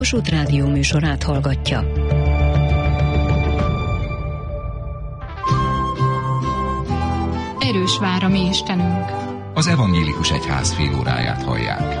Kossuth Rádió műsorát hallgatja. Erős vár a mi Istenünk. Az evangélikus egyház félóráját hallják.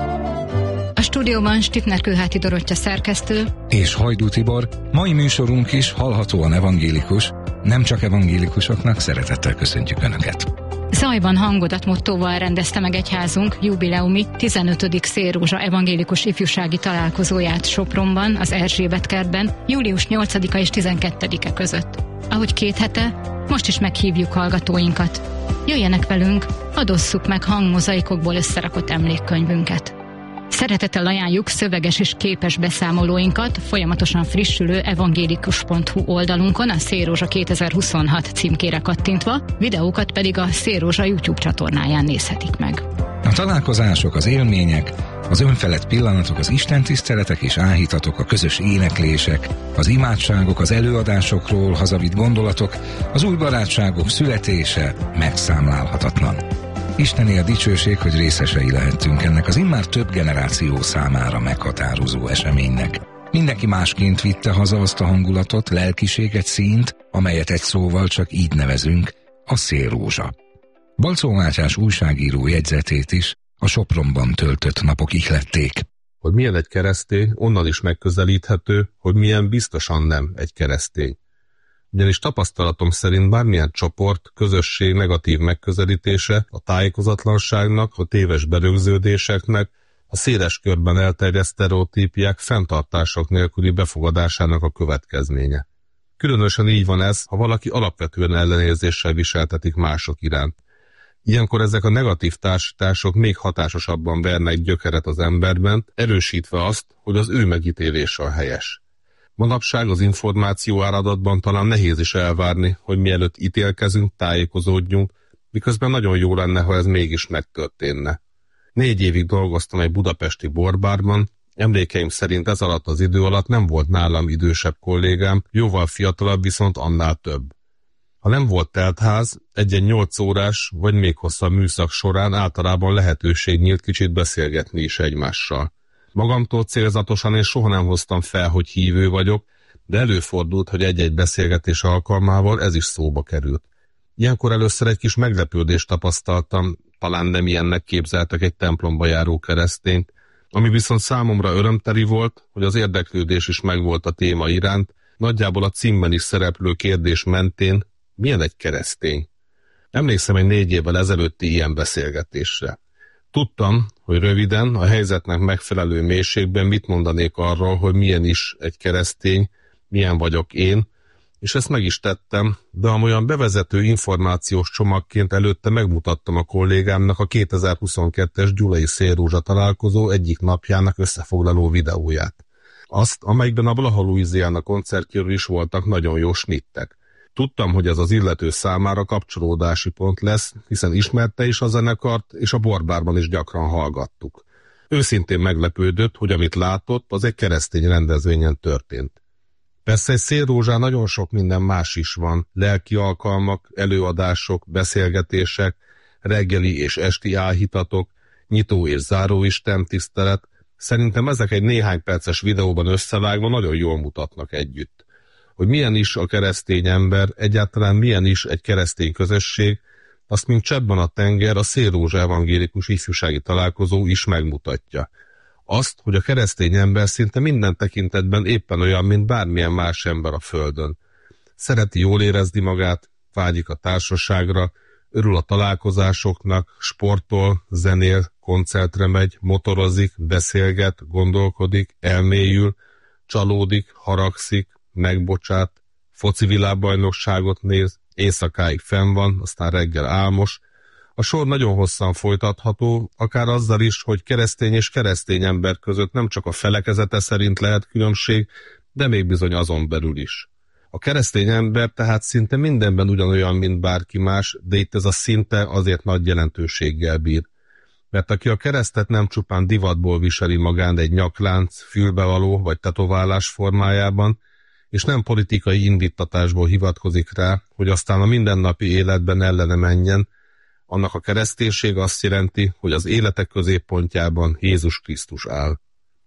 A stúdióban Stittner Kőháti Dorottya szerkesztő És Hajdú Tibor. Mai műsorunk is hallhatóan evangélikus, nem csak evangélikusoknak, szeretettel köszöntjük Önöket. Zajban hangodat mottóval rendezte meg egyházunk jubileumi 15. Szélrózsa evangélikus ifjúsági találkozóját Sopronban, az Erzsébet kertben, július 8-a és 12-e között. Ahogy 2 hete, most is meghívjuk hallgatóinkat. Jöjjenek velünk, adosszuk meg hangmozaikokból összerakott emlékkönyvünket. Szeretettel ajánljuk szöveges és képes beszámolóinkat folyamatosan frissülő evangélikus.hu oldalunkon a Szélrózsa 2026 címkére kattintva, videókat pedig a Szélrózsa YouTube csatornáján nézhetik meg. A találkozások, az élmények, az önfelett pillanatok, az istentiszteletek és áhítatok, a közös éneklések, az imádságok, az előadásokról hazavitt gondolatok, az új barátságok születése megszámlálhatatlan. Isteni a dicsőség, hogy részesei lehettünk ennek az immár több generáció számára meghatározó eseménynek. Mindenki másként vitte haza azt a hangulatot, lelkiséget, színt, amelyet egy szóval csak így nevezünk, a Szélrózsa. Balczó Mátyás újságíró jegyzetét is a Sopronban töltött napok ihlették. Hogy milyen egy keresztény, onnan is megközelíthető, hogy milyen biztosan nem egy keresztény. Ugyanis tapasztalatom szerint bármilyen csoport, közösség negatív megközelítése a tájékozatlanságnak, a téves berögződéseknek, a széles körben elterjedt sztereotípiák fenntartások nélküli befogadásának a következménye. Különösen így van ez, ha valaki alapvetően ellenérzéssel viseltetik mások iránt. Ilyenkor ezek a negatív társítások még hatásosabban vernek gyökeret az emberben, erősítve azt, hogy az ő megítélése a helyes. Manapság az információ áradatban talán nehéz is elvárni, hogy mielőtt ítélkezünk, tájékozódjunk, miközben nagyon jó lenne, ha ez mégis megtörténne. 4 évig dolgoztam egy budapesti borbárban, emlékeim szerint ez alatt az idő alatt nem volt nálam idősebb kollégám, jóval fiatalabb, viszont annál több. Ha nem volt teltház, egy 8 órás vagy még hosszabb műszak során általában lehetőség nyílt kicsit beszélgetni is egymással. Magamtól célzatosan én soha nem hoztam fel, hogy hívő vagyok, de előfordult, hogy egy-egy beszélgetés alkalmával ez is szóba került. Ilyenkor először egy kis meglepődést tapasztaltam, talán nem ilyennek képzeltek egy templomba járó keresztényt, ami viszont számomra örömteli volt, hogy az érdeklődés is megvolt a téma iránt, nagyjából a címben is szereplő kérdés mentén, milyen egy keresztény? Emlékszem egy 4 évvel ezelőtti ilyen beszélgetésre. Tudtam, hogy röviden, a helyzetnek megfelelő mélységben mit mondanék arról, hogy milyen is egy keresztény, milyen vagyok én, és ezt meg is tettem, de amolyan bevezető információs csomagként előtte megmutattam a kollégámnak a 2022-es gyulai Szélrózsa találkozó egyik napjának összefoglaló videóját. Azt, amelyikben a Blaha Louisiana koncertjéről is voltak nagyon jó snittek. Tudtam, hogy ez az illető számára kapcsolódási pont lesz, hiszen ismerte is a zenekart, és a borbárban is gyakran hallgattuk. Őszintén meglepődött, hogy amit látott, az egy keresztény rendezvényen történt. Persze egy Szélrózsán nagyon sok minden más is van, lelki alkalmak, előadások, beszélgetések, reggeli és esti áhítatok, nyitó és záró istentisztelet. Szerintem ezek egy néhány perces videóban összevágva nagyon jól mutatnak együtt. Hogy milyen is a keresztény ember, egyáltalán milyen is egy keresztény közösség, azt mint cseppben a tenger a Szélrózsa evangélikus ifjúsági találkozó is megmutatja. Azt, hogy a keresztény ember szinte minden tekintetben éppen olyan, mint bármilyen más ember a földön. Szereti jól érezni magát, vágyik a társaságra, örül a találkozásoknak, sportol, zenél, koncertre megy, motorozik, beszélget, gondolkodik, elmélyül, csalódik, haragszik, megbocsát, foci világbajnokságot néz, éjszakáig fenn van, aztán reggel álmos. A sor nagyon hosszan folytatható, akár azzal is, hogy keresztény és keresztény ember között nem csak a felekezete szerint lehet különbség, de még bizony azon belül is. A keresztény ember tehát szinte mindenben ugyanolyan, mint bárki más, de itt ez a szinte azért nagy jelentőséggel bír. Mert aki a keresztet nem csupán divatból viseli magán egy nyaklánc, fülbevaló vagy tetoválás formájában, és nem politikai indíttatásból hivatkozik rá, hogy aztán a mindennapi életben ellene menjen, annak a kereszténység azt jelenti, hogy az élete középpontjában Jézus Krisztus áll.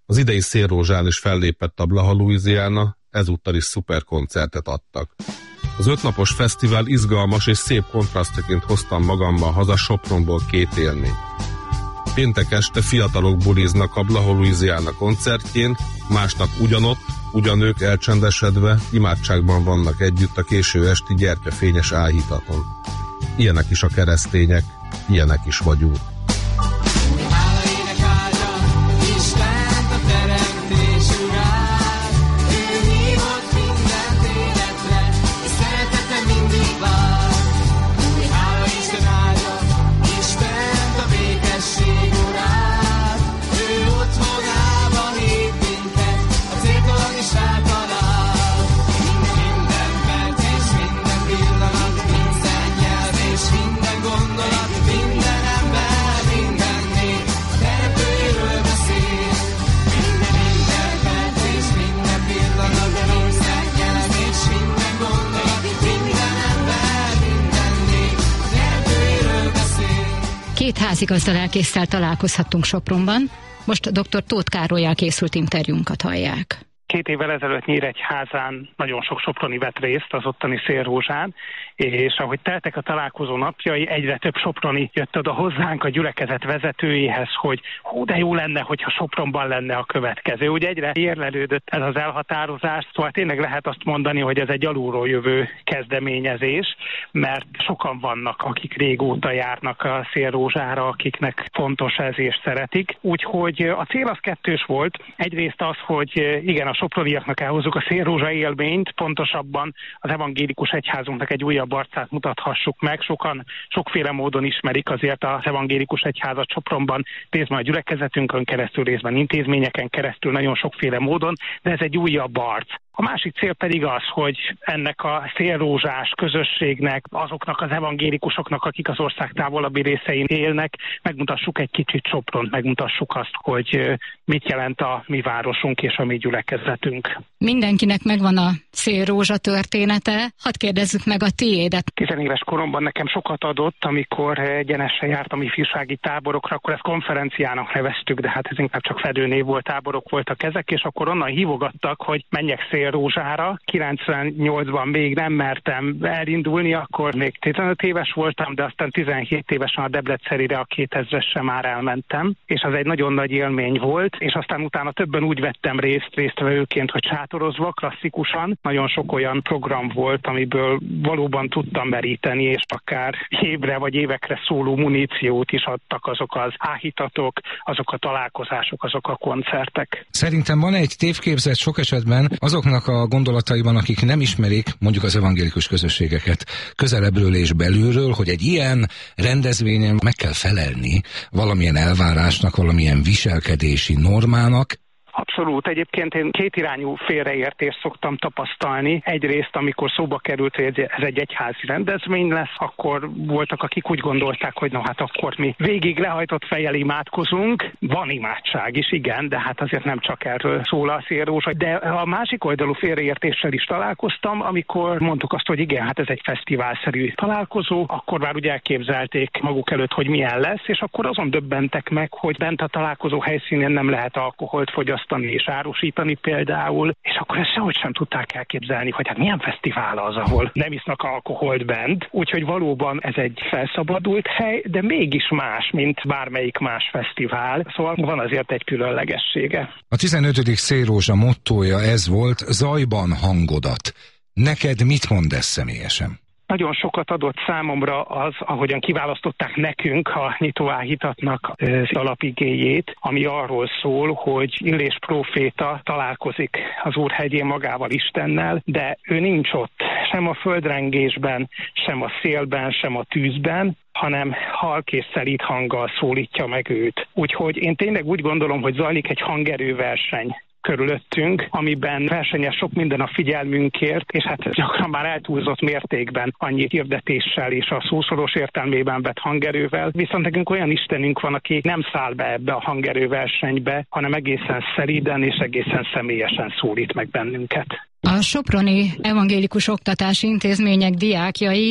Az idei Szélrózsán is fellépett a Blaha Louisiana, ezúttal is szuper koncertet adtak. Az 5 napos fesztivál izgalmas és szép kontrasztjaként hoztam magammal haza Sopronból 2 élményt. Péntek este fiatalok buliznak a Blaha Louisiana koncertjén, másnap ugyanott, ugyanők elcsendesedve, imádságban vannak együtt a késő esti gyertyafényes áhítaton. Ilyenek is a keresztények, ilyenek is vagyunk. Két házigazda-lelkésszel találkozhattunk Sopronban, most dr. Tóth Károllyal készült interjúnkat hallják. 2 évvel ezelőtt Nyíregyházán nagyon sok soproni vett részt az ottani Szélrózsán, és ahogy teltek a találkozó napjai, egyre több soproni jött oda hozzánk a gyülekezet vezetőjéhez, hogy de jó lenne, hogyha Sopronban lenne a következő. Ugye egyre érlelődött ez az elhatározás, szóval tényleg lehet azt mondani, hogy ez egy alulról jövő kezdeményezés, mert sokan vannak, akik régóta járnak a Szélrózsára, akiknek fontos ez és szeretik. Úgyhogy a cél az kettős volt. Egyrészt az, hogy igen, a soproniaknak elhozzuk a Szélrózsa élményt, pontosabban az evangélikus egyházunknak egy újabb arcát mutathassuk meg. Sokan sokféle módon ismerik azért az evangélikus egyházat Sopronban, részben a gyülekezetünkön keresztül, részben intézményeken keresztül, nagyon sokféle módon, de ez egy újabb arc. A másik cél pedig az, hogy ennek a szélrózsás közösségnek, azoknak az evangélikusoknak, akik az ország távolabbi részein élnek, megmutassuk egy kicsit Sopront, megmutassuk azt, hogy mit jelent a mi városunk és a mi gyülekezetünk. Mindenkinek megvan a szélrózsa története, hadd kérdezzük meg a tiédet. 10 éves koromban nekem sokat adott, amikor egyenesen jártam ifjúsági táborokra, akkor ezt konferenciának neveztük, de hát ez inkább csak fedőnév volt, táborok voltak ezek, és akkor onnan hívogattak, hogy menjek Szélrózsára. 98-ban még nem mertem elindulni, akkor még 15 éves voltam, de aztán 17 évesen a Debrecenire, a 2000-esre már elmentem, és az egy nagyon nagy élmény volt, és aztán utána többen úgy vettem résztvevőként, hogy sátorozva, klasszikusan. Nagyon sok olyan program volt, amiből valóban tudtam meríteni, és akár évre vagy évekre szóló muníciót is adtak azok az áhítatok, azok a találkozások, azok a koncertek. Szerintem van egy tévképzet sok esetben azoknak a gondolataiban, akik nem ismerik mondjuk az evangélikus közösségeket közelebbről és belülről, hogy egy ilyen rendezvényen meg kell felelni valamilyen elvárásnak, valamilyen viselkedési normának. Abszolút. Egyébként én kétirányú félreértést szoktam tapasztalni. Egyrészt, amikor szóba került, hogy ez egy egyházi rendezvény lesz, akkor voltak, akik úgy gondolták, hogy no hát akkor mi végig lehajtott fejjel imádkozunk. Van imádság is, igen, de hát azért nem csak erről szól a Szélrózsa. De a másik oldalú félreértéssel is találkoztam, amikor mondtuk azt, hogy igen, hát ez egy fesztiválszerű találkozó, akkor már ugye elképzelték maguk előtt, hogy milyen lesz, és akkor azon döbbentek meg, hogy bent a találkozó helyszínén nem lehet alkoholt fogyasztani és árusítani például, és akkor ezt sehogy sem tudták elképzelni, hogy hát milyen fesztivál az, ahol nem isznak alkoholt bent, úgyhogy valóban ez egy felszabadult hely, de mégis más, mint bármelyik más fesztivál, szóval van azért egy különlegessége. A 15. Szélrózsa mottója ez volt, zajban hangodat. Neked mit mond ez személyesen? Nagyon sokat adott számomra az, ahogyan kiválasztották nekünk a nyitóáhítatnak az alapigéjét, ami arról szól, hogy Illés próféta találkozik az Úrhegyén magával, Istennel, de ő nincs ott, sem a földrengésben, sem a szélben, sem a tűzben, hanem halk és szelíd hanggal szólítja meg őt. Úgyhogy én tényleg úgy gondolom, hogy zajlik egy hangerőverseny körülöttünk, amiben versenyez sok minden a figyelmünkért, és hát gyakran már eltúlzott mértékben annyi hirdetéssel és a szószoros értelmében vett hangerővel. Viszont nekünk olyan Istenünk van, aki nem száll be ebbe a hangerőversenybe, hanem egészen szelíden és egészen személyesen szólít meg bennünket. A soproni evangélikus oktatási intézmények diákjai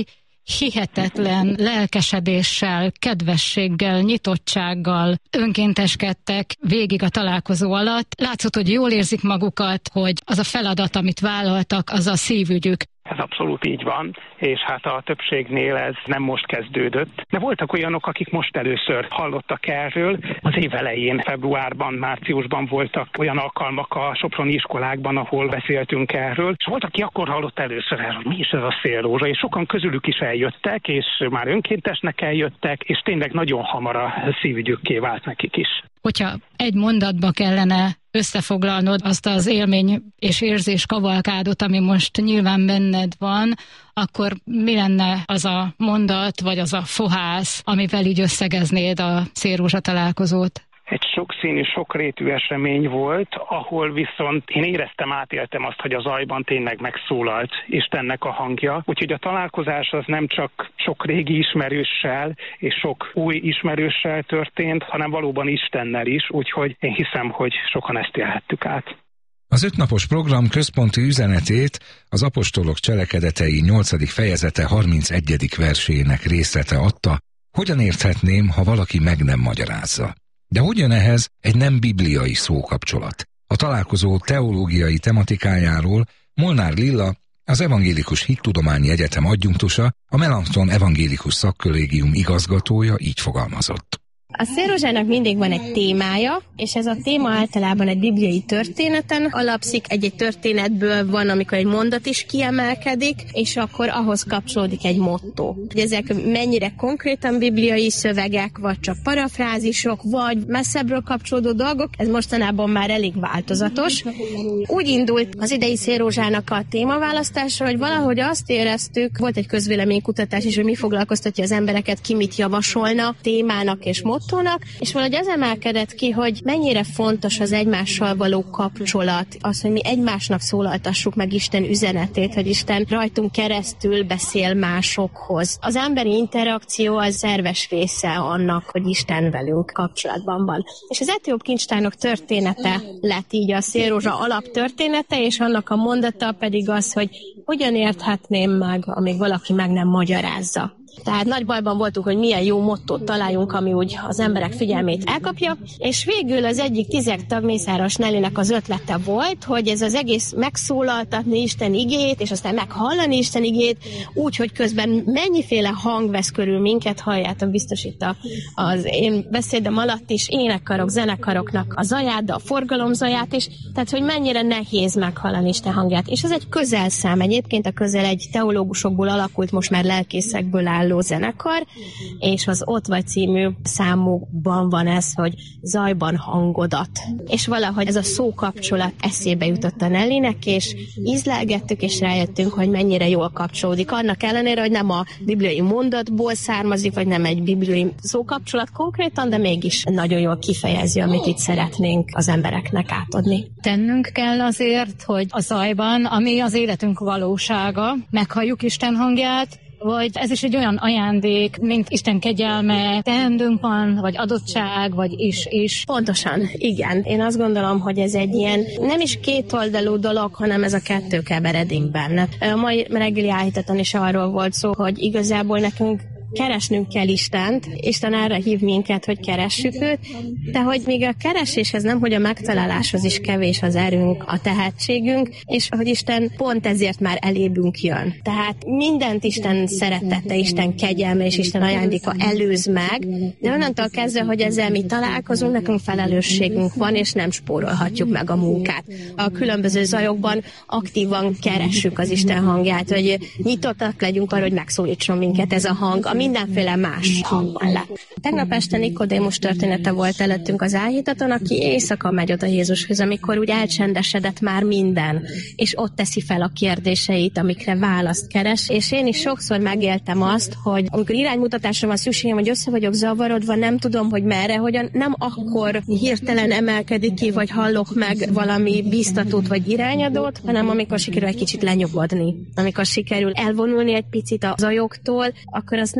hihetetlen lelkesedéssel, kedvességgel, nyitottsággal önkénteskedtek végig a találkozó alatt. Látszott, hogy jól érzik magukat, hogy az a feladat, amit vállaltak, az a szívügyük. Ez abszolút így van, és hát a többségnél ez nem most kezdődött. De voltak olyanok, akik most először hallottak erről. Az év elején, februárban, márciusban voltak olyan alkalmak a soproni iskolákban, ahol beszéltünk erről, és volt, aki akkor hallott először erről, hogy mi is ez a szélrózsa, és sokan közülük is eljöttek, és már önkéntesnek eljöttek, és tényleg nagyon hamar a szívügyükké vált nekik is. Hogyha egy mondatba kellene összefoglalnod azt az élmény és érzés kavalkádot, ami most nyilván benned van, akkor mi lenne az a mondat, vagy az a fohász, amivel így összegeznéd a szélrózsa találkozót? Egy sokszínű, sokrétű esemény volt, ahol viszont én éreztem, átéltem azt, hogy a zajban tényleg megszólalt Istennek a hangja. Úgyhogy a találkozás az nem csak sok régi ismerőssel és sok új ismerőssel történt, hanem valóban Istennel is, úgyhogy én hiszem, hogy sokan ezt élhettük át. Az 5 napos program központi üzenetét az Apostolok cselekedetei 8. fejezete 31. versének részlete adta, hogyan érthetném, ha valaki meg nem magyarázza. De hogy jön ehhez egy nem bibliai szókapcsolat? A találkozó teológiai tematikájáról Molnár Lilla, az Evangélikus Hittudományi Egyetem adjunktusa, a Melanchthon Evangélikus Szakkollégium igazgatója így fogalmazott. A szélrózsának mindig van egy témája, és ez a téma általában egy bibliai történeten alapszik, egy történetből van, amikor egy mondat is kiemelkedik, és akkor ahhoz kapcsolódik egy motto. Hogy ezek mennyire konkrétan bibliai szövegek, vagy csak parafrázisok, vagy messzebbről kapcsolódó dolgok, ez mostanában már elég változatos. Úgy indult az idei szélrózsának a témaválasztása, hogy valahogy azt éreztük, volt egy közvéleménykutatás is, hogy mi foglalkoztatja az embereket, ki mit javasolna témának és mottónak, és valahogy az emelkedett ki, hogy mennyire fontos az egymással való kapcsolat, az, hogy mi egymásnak szólaltassuk meg Isten üzenetét, hogy Isten rajtunk keresztül beszél másokhoz. Az emberi interakció az szerves része annak, hogy Isten velünk kapcsolatban van. És az etióp kincstárnok története lett így a szélrózsa alaptörténete, és annak a mondata pedig az, hogy hogyan érthetném meg, amíg valaki meg nem magyarázza. Tehát nagy bajban voltunk, hogy milyen jó mottót találjunk, ami úgy az emberek figyelmét elkapja, és végül az egyik 10 tag Mészáros Nellinek az ötlete volt, hogy ez az egész megszólaltatni Isten igét, és aztán meghallani Isten igét, úgy, hogy közben mennyiféle hang vesz körül minket, halljátok biztos itt az én beszédem alatt is, énekkarok, zenekaroknak a zaját, de a forgalom zaját is, tehát hogy mennyire nehéz meghallani Isten hangját. És ez egy közelszám, egyébként a közel egy teológusokból alakult, most már lelkészekből álló zenekar, és az Ott vagy című számukban van ez, hogy zajban hangodat. És valahogy ez a szókapcsolat eszébe jutott a Nellinek, és ízlelgettük, és rájöttünk, hogy mennyire jól kapcsolódik. Annak ellenére, hogy nem a bibliai mondatból származik, vagy nem egy bibliai szókapcsolat konkrétan, de mégis nagyon jól kifejezi, amit itt szeretnénk az embereknek átadni. Tennünk kell azért, hogy a zajban, ami az életünk valósága, meghalljuk Isten hangját, vagy ez is egy olyan ajándék, mint Isten kegyelme, teendőnk van, vagy adottság, vagy is. Pontosan, igen. Én azt gondolom, hogy ez egy ilyen nem is kétoldalú dolog, hanem ez a kettő keveredik benne. A mai reggeli áhítaton is arról volt szó, hogy igazából nekünk keresnünk kell Istent, Isten erre hív minket, hogy keressük őt, de hogy még a kereséshez nem, hogy a megtaláláshoz is kevés az erőnk, a tehetségünk, és hogy Isten pont ezért már elébünk jön. Tehát mindent Isten szeretete, Isten kegyelme és Isten ajándéka előz meg, de onnantól kezdve, hogy ezzel mi találkozunk, nekünk felelősségünk van, és nem spórolhatjuk meg a munkát. A különböző zajokban aktívan keressük az Isten hangját, hogy nyitottak legyünk arra, hogy megszólítson minket ez a hang, mindenféle más hang mellett. Tegnap este Nikodémus története volt előttünk az áhítaton, aki éjszaka megy oda Jézushoz, amikor úgy elcsendesedett már minden, és ott teszi fel a kérdéseit, amikre választ keres, és én is sokszor megéltem azt, hogy amikor iránymutatásra van szükségem, hogy össze vagyok zavarodva, nem tudom, hogy merre, hogyan, nem akkor hirtelen emelkedik ki, vagy hallok meg valami biztatót vagy irányadót, hanem amikor sikerül egy kicsit lenyugodni. Amikor sikerül elvonulni egy picit a zajoktól, akkor az nem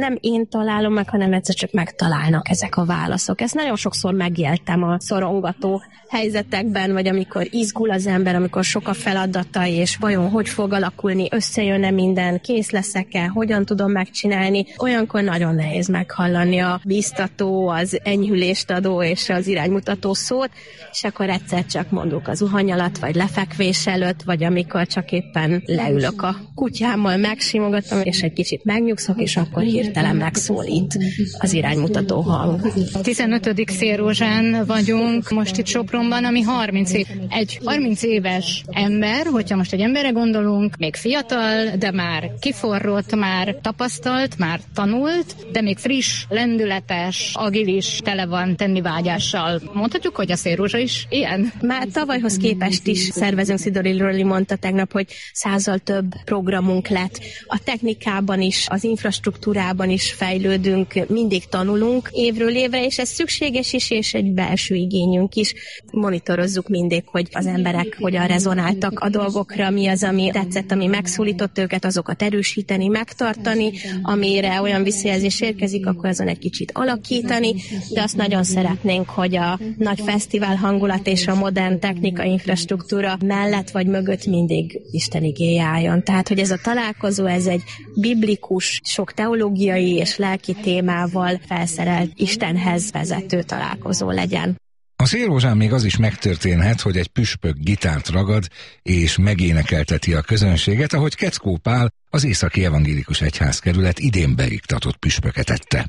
nem én találom meg, hanem egyszer csak megtalálnak ezek a válaszok. Ezt nagyon sokszor megéltem a szorongató helyzetekben, vagy amikor izgul az ember, amikor sok a feladata, és vajon hogy fog alakulni, összejön-e minden, kész leszek-e, hogyan tudom megcsinálni. Olyankor nagyon nehéz meghallani a bíztató, az enyhülést adó és az iránymutató szót, és akkor egyszer csak mondjuk az zuhany alatt, vagy lefekvés előtt, vagy amikor csak éppen leülök a kutyámmal, megsimogatom, és egy kicsit megnyugszok, és akkor hirtelen megszólít az iránymutató hang. 15. Szélrózsán vagyunk most itt Sopronban, ami 30 év. Egy 30 éves ember, hogyha most egy emberre gondolunk, még fiatal, de már kiforrott, már tapasztalt, már tanult, de még friss, lendületes, agilis, tele van tennivágyással. Mondhatjuk, hogy a Szélrózsa is ilyen? Már tavalyhoz képest is szervezünk, Szidori Lörli mondta tegnap, hogy 100-al több programunk lett. A technikában is, az infrastruktúrában is fejlődünk, mindig tanulunk évről évre, és ez szükséges is, és egy belső igényünk is. Monitorozzuk mindig, hogy az emberek hogyan rezonáltak a dolgokra, mi az, ami tetszett, ami megszólított őket, azokat erősíteni, megtartani, amire olyan visszajelzés érkezik, akkor azon egy kicsit alakítani, de azt nagyon szeretnénk, hogy a nagy fesztivál hangulat és a modern technikai infrastruktúra mellett vagy mögött mindig Isten igéje álljon. Tehát, hogy ez a találkozó, ez egy biblikus, sok teológiai és lelki témával felszerelt Istenhez vezető találkozó legyen. A Szélrózsán még az is megtörténhet, hogy egy püspök gitárt ragad és megénekelteti a közönséget, ahogy Keckó Pál, az Északi Evangélikus Egyházkerület idén beiktatott püspöke tette.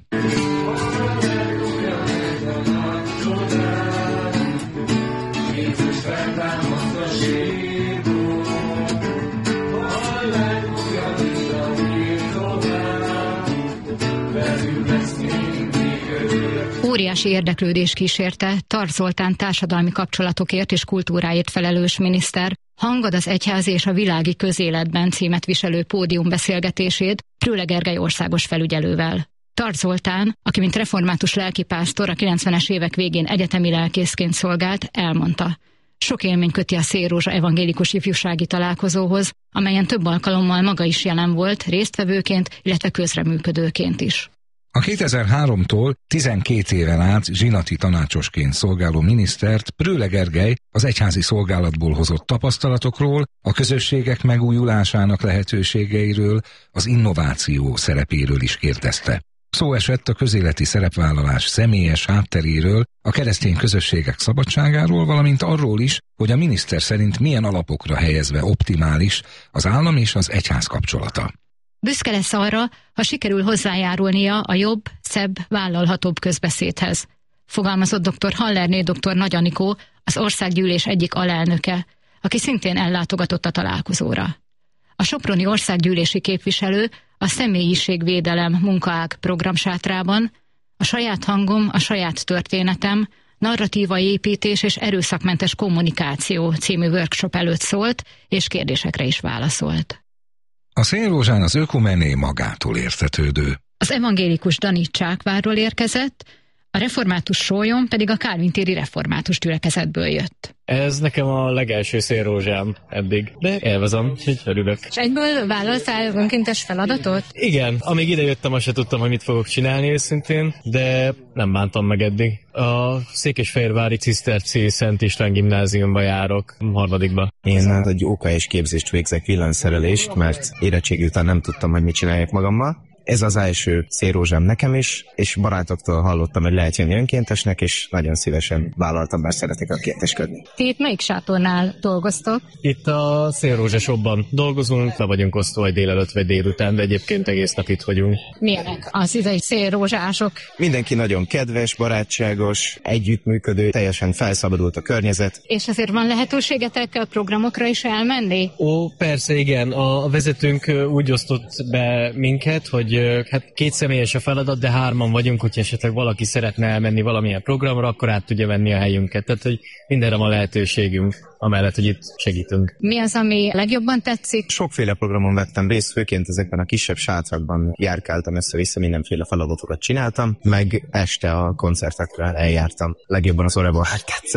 Óriási érdeklődés kísérte Tarts Zoltán társadalmi kapcsolatokért és kultúráért felelős miniszter Hangad az egyházi és a világi közéletben címet viselő pódiumbeszélgetését Prőle Gergely országos felügyelővel. Tarts Zoltán, aki mint református lelkipásztor a 90-es évek végén egyetemi lelkészként szolgált, elmondta: sok élmény köti a Szélrózsa evangélikus ifjúsági találkozóhoz, amelyen több alkalommal maga is jelen volt, résztvevőként, illetve közreműködőként is. A 2003-tól 12 éven át zsinati tanácsosként szolgáló minisztert Prőle Gergely az egyházi szolgálatból hozott tapasztalatokról, a közösségek megújulásának lehetőségeiről, az innováció szerepéről is kérdezte. Szó esett a közéleti szerepvállalás személyes hátteréről, a keresztény közösségek szabadságáról, valamint arról is, hogy a miniszter szerint milyen alapokra helyezve optimális az állam és az egyház kapcsolata. Büszke lesz arra, ha sikerül hozzájárulnia a jobb, szebb, vállalhatóbb közbeszédhez. Fogalmazott dr. Hallerné dr. Nagy Anikó, az országgyűlés egyik alelnöke, aki szintén ellátogatott a találkozóra. A soproni országgyűlési képviselő a személyiségvédelem munkaág programsátrában a saját hangom, a saját történetem, narratíva építés és erőszakmentes kommunikáció című workshop előtt szólt, és kérdésekre is válaszolt. A Szélrózsán az ökumené magától értetődő. Az evangélikus Dani Csákvárról érkezett, a református Sólyon pedig a Kálvin téri református gyülekezetből jött. Ez nekem a legelső Szélrózsám eddig, de élvezem, úgyhogy örülök. És egyből vállaltál önkéntes feladatot? Igen, amíg idejöttem, azt se tudtam, hogy mit fogok csinálni őszintén, de nem bántam meg eddig. A Székesfehérvári Ciszterci Szent István gimnáziumba járok, 3. Én egy OKS képzést végzek, villanyszerelést, mert érettségi után nem tudtam, hogy mit csináljak magammal. Ez az első Szélrózsám nekem is, és barátoktól hallottam, hogy lehet jönni önkéntesnek, és nagyon szívesen vállaltam, bár szeretek önkénteskedni. Ti itt melyik sátornál dolgoztok? Itt a Szélrózsa shopban dolgozunk, le vagyunk osztva, vagy délelőtt, vagy délután, de egyébként egész nap itt vagyunk. Milyenek az idei szélrózsások? Mindenki nagyon kedves, barátságos, együttműködő, teljesen felszabadult a környezet. És azért van lehetőségetek a programokra is elmenni? Ó, persze, igen. A vezetőnk úgy osztott be minket, hogy hát 2 személyes a feladat, de 3 vagyunk, hogyha esetleg valaki szeretne elmenni valamilyen programra, akkor át tudja venni a helyünket. Tehát, hogy mindenre van lehetőségünk, amellett, hogy itt segítünk. Mi az, ami legjobban tetszik? Sokféle programon vettem részt, főként ezekben a kisebb sátrakban járkáltam össze-vissza, mindenféle feladatokat csináltam, meg este a koncertekre eljártam. Legjobban az Oreval tetszett.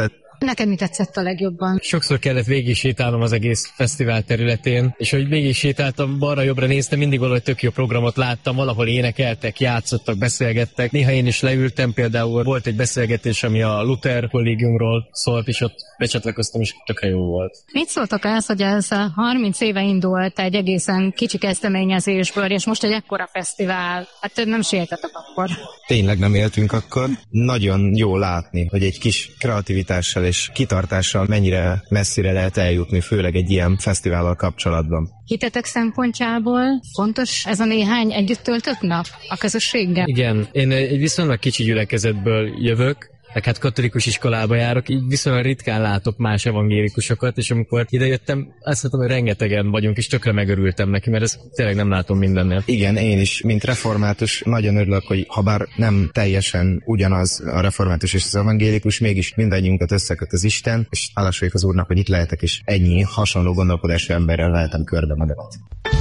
Neked mi tetszett a legjobban? Sokszor kellett végig sétálnom az egész fesztivál területén, és hogy végig sétáltam, balra-jobbra néztem, mindig valahogy tök jó programot láttam, valahol énekeltek, játszottak, beszélgettek. Néha én is leültem, például volt egy beszélgetés, ami a Luther kollégiumról szólt, és ott becsatlakoztam, és tökre jó volt. Mit szóltak ehhez, hogy ez 30 éve indult egy egészen kicsi kezdeményezésből, és most egy ekkora fesztivál? Hát nem sértetek akkor. Tényleg nem éltünk akkor. Nagyon jó látni, hogy egy kis kreativitással és kitartással mennyire messzire lehet eljutni, főleg egy ilyen fesztivállal kapcsolatban. Hitetek szempontjából fontos ez a néhány együtt töltött nap a közösséggel? Igen, én egy viszonylag kicsi gyülekezetből jövök, meg hát katolikus iskolába járok, így viszonylag ritkán látok más evangélikusokat, és amikor idejöttem, azt mondtam, hogy rengetegen vagyunk, és tökre megörültem neki, mert ezt tényleg nem látom mindennél. Igen, én is, mint református, nagyon örülök, hogy ha bár nem teljesen ugyanaz a református és az evangélikus, mégis mindannyiunkat összeköt az Isten, és hálás vagyok az Úrnak, hogy itt lehetek, és ennyi hasonló gondolkodású emberrel lehetem körbe magát.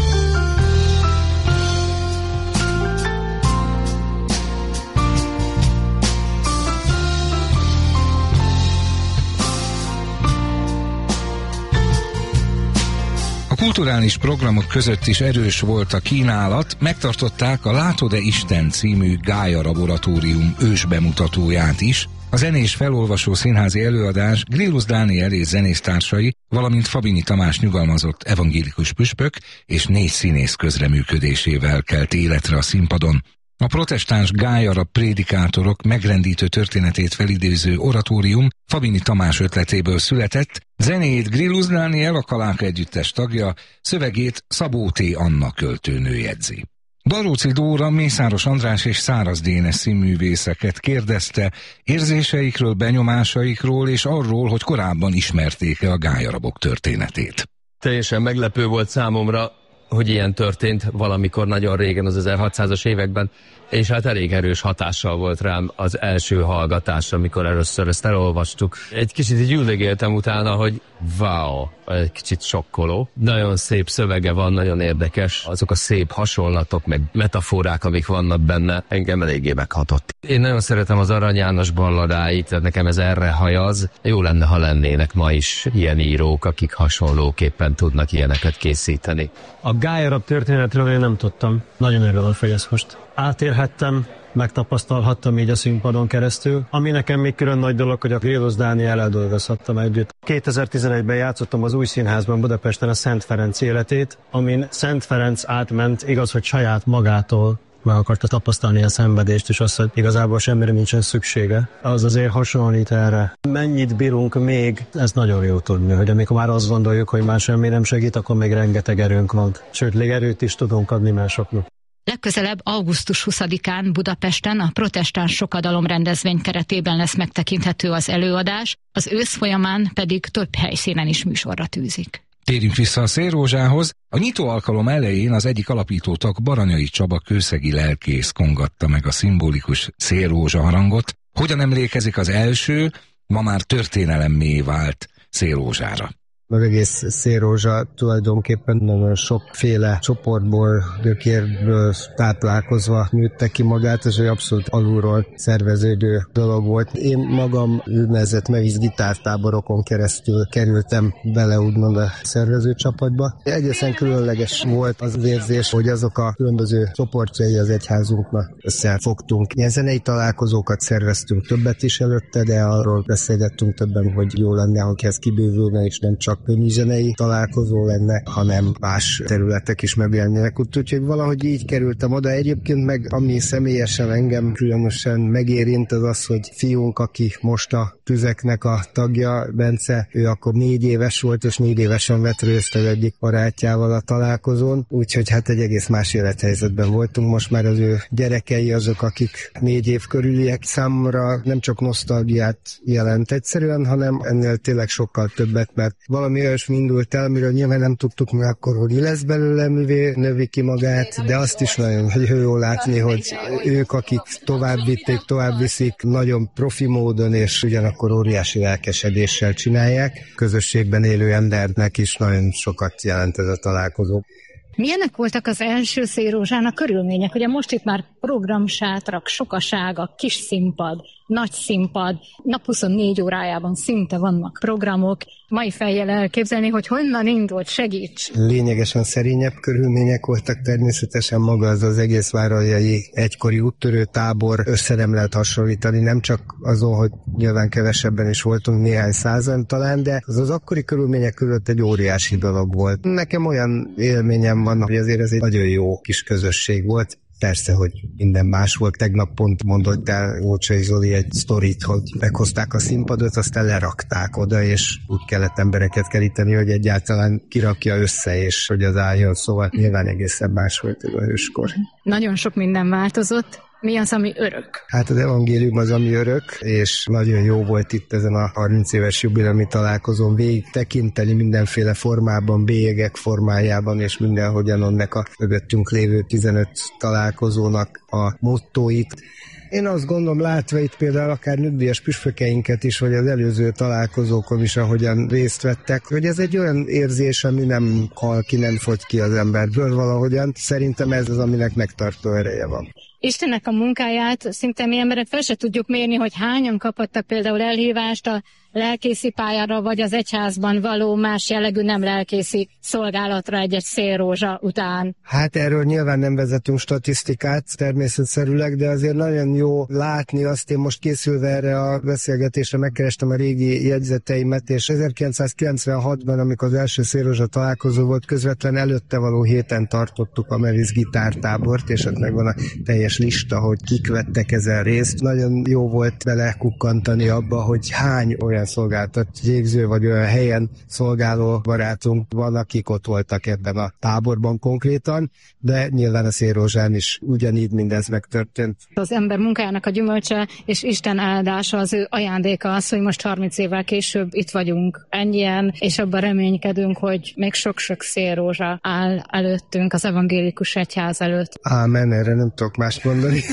A kulturális programok között is erős volt a kínálat, megtartották a Látod-e Isten című Gája Laboratórium ősbemutatóját is, a zenés felolvasó színházi előadás Grillus Dániel és zenésztársai, valamint Fabini Tamás nyugalmazott evangélikus püspök és 4 színész közreműködésével kelt életre a színpadon. A protestáns gályara prédikátorok megrendítő történetét felidéző oratórium Fabini Tamás ötletéből született, zenét Grillus Dániel, a Kaláka együttes tagja, szövegét Szabó T. Anna költőnő jegyzi. Daróci Dóra, Mészáros András és Száraz Dénes színművészeket kérdezte érzéseikről, benyomásaikról és arról, hogy korábban ismerték-e a gályarabok történetét. Teljesen meglepő volt számomra, hogy ilyen történt valamikor nagyon régen, az 1600-as években, és hát elég erős hatással volt rám az első hallgatás, amikor először ezt elolvastuk. Egy kicsit így üldögéltem utána, hogy wow, egy kicsit sokkoló. Nagyon szép szövege van, nagyon érdekes. Azok a szép hasonlatok, meg metaforák, amik vannak benne, engem eléggé meghatott. Én nagyon szeretem az Arany János balladáit, nekem ez erre hajaz. Jó lenne, ha lennének ma is ilyen írók, akik hasonlóképpen tudnak ilyeneket készíteni. A gályarab történetről én nem tudtam. Nagyon örülök, hogy ezt most átélhettem, megtapasztalhattam így a színpadon keresztül. Ami nekem még külön nagy dolog, hogy a Grillus Dániellel dolgozhattam együtt. 2011-ben játszottam az Új Színházban Budapesten a Szent Ferenc életét, amin Szent Ferenc átment, igaz, hogy saját magától meg akarta tapasztalni a szenvedést, és azt, hogy igazából semmire nincsen szüksége. Az azért hasonlít erre. Mennyit bírunk még, ez nagyon jó tudni, hogy amikor már azt gondoljuk, hogy már semmi nem segít, akkor még rengeteg erőnk van. Sőt, még erőt is tudunk adni másoknak. Legközelebb augusztus 20-án Budapesten a protestáns sokadalom rendezvény keretében lesz megtekinthető az előadás, az ősz folyamán pedig több helyszínen is műsorra tűzik. Térjünk vissza a Szélrózsához. A nyitó alkalom elején az egyik alapítótag, Baranyai Csaba kőszegi lelkész kongatta meg a szimbolikus Szélrózsa harangot. Hogyan emlékezik az első, ma már történelemmé vált Szélrózsára? Az egész Szélrózsa tulajdonképpen nagyon sokféle csoportból, gyökérből táplálkozva nőtte ki magát, ez egy abszolút alulról szerveződő dolog volt. Én magam úgynevezett mevisz gitártáborokon keresztül kerültem bele úgymond a szervezőcsapatba. Egészen különleges volt az érzés, hogy azok a különböző csoportjai az egyházunknak összefogtunk. Ilyen zenei találkozókat szerveztünk többet is előtte, de arról beszélgettünk többen, hogy jó lenne, ha ez kibővülne, és nem csak zenei találkozó lenne, hanem más területek is megjelennének. Úgyhogy valahogy így kerültem oda. Egyébként meg ami személyesen engem különösen megérint, az, hogy fiunk, aki most a Tüzeknek a tagja, Bence, ő akkor 4 éves volt, és 4 évesen vett részt az egyik barátjával a találkozón. Úgyhogy hát egy egész más élethelyzetben voltunk. Most már az ő gyerekei azok, akik 4 év körüliek. Számomra nem csak nosztalgiát jelent egyszerűen, hanem ennél tényleg sokkal többet, mert valami olyasmi indult el, miről nyilván nem tudtuk mi akkor, hogy mi lesz belőle, mivé növi ki magát, de azt is nagyon jó látni, hogy ők, akik tovább vitték, tovább viszik, nagyon profi módon és ugyanakkor óriási lelkesedéssel csinálják. Közösségben élő embernek is nagyon sokat jelent ez a találkozó. Milyenek voltak az első Szélrózsán a körülmények? Ugye most itt már programsátrak, sokaság, a kis színpad. nagy színpad, nap 24 órájában szinte vannak programok. Mai fejjel elképzelni, hogy honnan indult, segíts! Lényegesen szerényebb körülmények voltak, természetesen maga az egész váralljai egykori úttörő tábor össze nem lehet hasonlítani, nem csak azon, hogy nyilván kevesebben is voltunk, néhány százan talán, de az akkori körülmények között egy óriási dolog volt. Nekem olyan élményem van, hogy azért ez egy nagyon jó kis közösség volt. Persze, hogy minden más volt. Tegnap pont mondott el Ócsai Zoli egy sztorit, hogy meghozták a színpadot, aztán lerakták oda, és úgy kellett embereket keríteni, hogy egyáltalán kirakja össze, és hogy az álljon. Szóval nyilván egészen más volt ez a hőskor. Nagyon sok minden változott. Mi az, ami örök? Hát az evangélium az, ami örök, és nagyon jó volt itt ezen a 30 éves jubileumi találkozón végig tekinteni mindenféle formában, bélyegek formájában, és mindenhogyan annak a mögöttünk lévő 15 találkozónak a mottóit. Én azt gondolom, látva itt például akár nyugdíjas püspökeinket is, vagy az előző találkozókon is, ahogyan részt vettek, hogy ez egy olyan érzés, ami nem hal ki, nem fogy ki az emberből valahogyan. Szerintem ez az, aminek megtartó ereje van. Istennek a munkáját szinte mi emberek fel se tudjuk mérni, hogy hányan kaphattak például elhívást a lelkészi pályára, vagy az egyházban való más jellegű nem lelkészi szolgálatra egy-egy szélrózsa után. Hát erről nyilván nem vezetünk statisztikát természetszerűleg, de azért nagyon jó látni azt, én most készülve erre a beszélgetésre megkerestem a régi jegyzeteimet, és 1996-ban, amikor az első szélrózsa találkozó volt, közvetlen előtte való héten tartottuk a Mevisz gitártábort, és ott megvan a teljes lista, hogy kik vettek ezen részt. Nagyon jó volt belekukkantani abba, hogy hány olyan szolgáltat végző, vagy olyan helyen szolgáló barátunk van, akik ott voltak ebben a táborban konkrétan, de nyilván a Szélrózsán is ugyanígy mindez megtörtént. Az ember munkájának a gyümölcse és Isten áldása, az ő ajándéka az, hogy most 30 évvel később itt vagyunk ennyien, és abban reménykedünk, hogy még sok-sok Szélrózsa áll előttünk az evangélikus egyház előtt. Ámen, erre nem tudok mást mondani.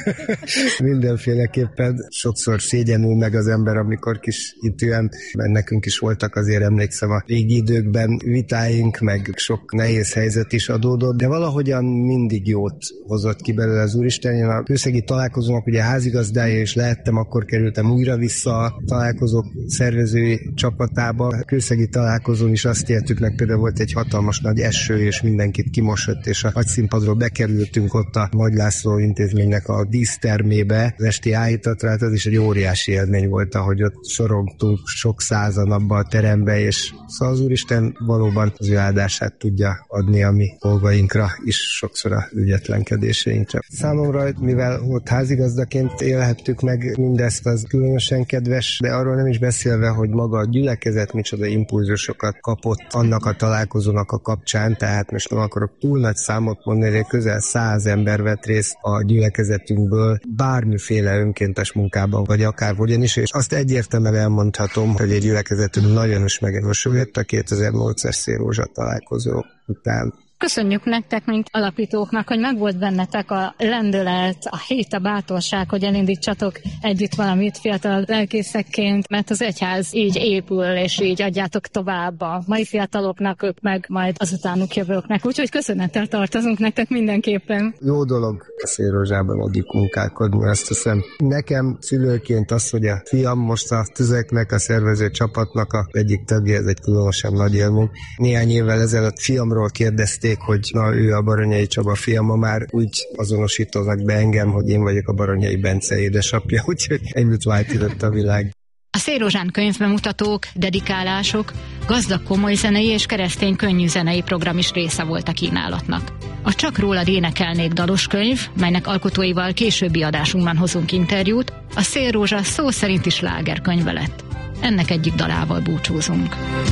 Mindenféleképpen sokszor szégyenül meg az ember, amikor kis hitűen, mert nekünk is voltak, azért emlékszem a régi időkben vitáink, meg sok nehéz helyzet is adódott, de valahogyan mindig jót hozott ki belőle az Úristen. Én a kőszegi találkozónak ugye házigazdája is lehettem, akkor kerültem újra vissza a találkozók szervezői csapatába. A kőszegi találkozón is azt éltük meg, például volt egy hatalmas nagy eső, és mindenkit kimosott, és a nagy színpadról bekerültünk ott a Nagy László intézménynek a dísztermébe, az esti áhítatra, hát az is egy óriási élmény volt, ahogy ott sorogtunk sok százan abba a terembe, és szóval az Úristen valóban az ő áldását tudja adni a mi dolgainkra is, sokszor a ügyetlenkedéseinkre. Számomra, mivel ott házigazdaként élhettük meg mindezt, az különösen kedves, de arról nem is beszélve, hogy maga a gyülekezet micsoda impulzusokat kapott annak a találkozónak a kapcsán, tehát most nem akarok túl nagy számot mondani, hogy közel 100 ember vett részt a gyülekezetünkből bármiféle önkéntes munkában, vagy akárhogyan is, és azt egyértelműen elmondhatom, hogy egy gyülekezetünk nagyon is megerősödött a 2008-as Szélrózsa találkozó után. Köszönjük nektek, mint alapítóknak, hogy megvolt bennetek a lendület, a hit, a bátorság, hogy elindítsatok együtt valamit fiatal lelkészekként, mert az egyház így épül, és így adjátok tovább a mai fiataloknak, ők meg majd azutánuk jövőknek. Úgyhogy köszönettel tartozunk nektek mindenképpen. Jó dolog a Szélrózsában együtt munkálkodni, azt hiszem. Nekem szülőként az, hogy a fiam most a Tüzeknek, a szervező csapatnak a egyik tagja, ez egy különösen nagy élmény. Néhány évvel ezelőtt fiamról kérdezték, hogy na, ő a Baranyai Csaba fia, ma már úgy azonosítanak be engem, hogy én vagyok a Baranyai Bence édesapja, úgyhogy együtt változott a világ. A Szélrózsán könyvbemutatók, dedikálások, gazdag komoly zenei és keresztény könnyű zenei program is része volt a kínálatnak. A Csak rólad énekelnék dalos könyv, melynek alkotóival későbbi adásunkban hozunk interjút, a Szélrózsa szó szerint is slágerkönyve lett. Ennek egyik dalával búcsúzunk.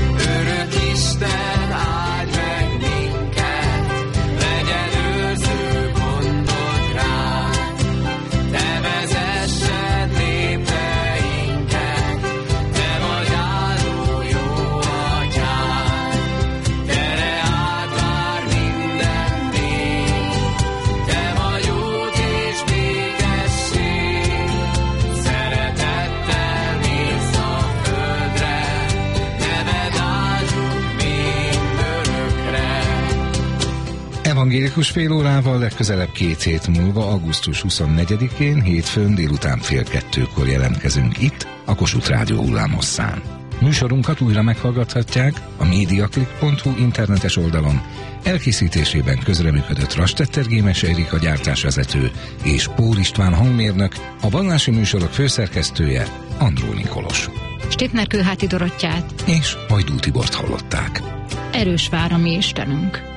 Örök Isten, áldj meg minket, legyen őrző gondod ránk, te vezessed népeinket, te vagy áldó jó atyánk, gyere át már minden nép, te vagy út és békesség, szeretettel mész a földre, neved áldjuk még. Evangélikus félórával legközelebb 2 hét múlva, augusztus 24-én, hétfőn délután 1:30-kor jelentkezünk itt, a Kossuth Rádió hullámhosszán. Műsorunkat újra meghallgathatják a mediaclick.hu internetes oldalon. Elkészítésében közreműködött Rastetter Gémes Erika gyártásvezető és Pól István hangmérnök, a vallási műsorok főszerkesztője Andróni Kolos. Stépner Kőháti Dorottyát és Hajdú Tibort hallották. Erős vár a mi Istenünk.